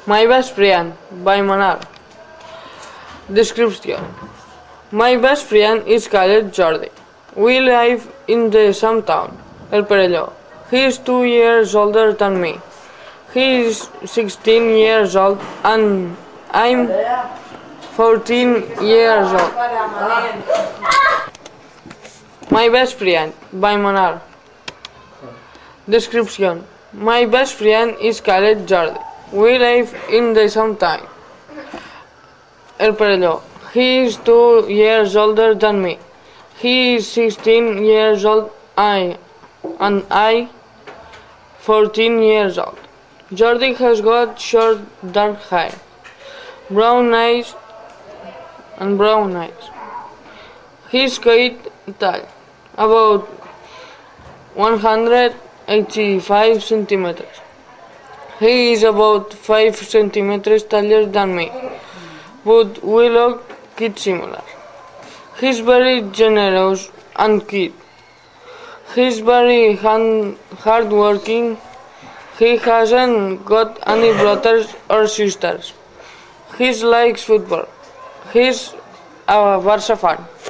My best friend by Manar. Description. My best friend is called Jordi. We live in the same town, El Perelló. He is 2 years older than me. He is 16 years old and I'm 14 years old. My best friend by Manar. Description. My best friend is called Jordi. We live in the same town, El Perelló. He is 2 years older than me. He is 16 years old and I 14 years old. Jordi has got short dark hair, brown eyes. He is quite tall, about 185 centimeters. He is about 5 centimeters taller than me, but we look quite similar. He is very generous and kind. He is very hard-working. He hasn't got any brothers or sisters. He likes football. He is a Barça fan.